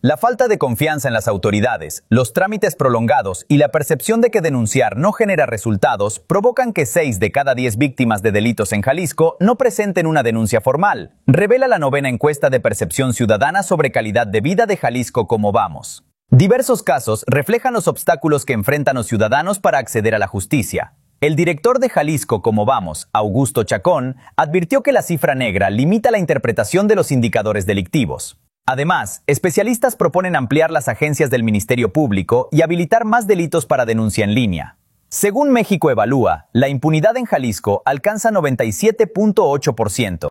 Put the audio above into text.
La falta de confianza en las autoridades, los trámites prolongados y la percepción de que denunciar no genera resultados provocan que 6 de cada 10 víctimas de delitos en Jalisco no presenten una denuncia formal, revela la 9ª encuesta de percepción ciudadana sobre calidad de vida de Jalisco Cómo Vamos. Diversos casos reflejan los obstáculos que enfrentan los ciudadanos para acceder a la justicia. El director de Jalisco Cómo Vamos, Augusto Chacón, advirtió que la cifra negra limita la interpretación de los indicadores delictivos. Además, especialistas proponen ampliar las agencias del Ministerio Público y habilitar más delitos para denuncia en línea. Según México Evalúa, la impunidad en Jalisco alcanza 97.8%.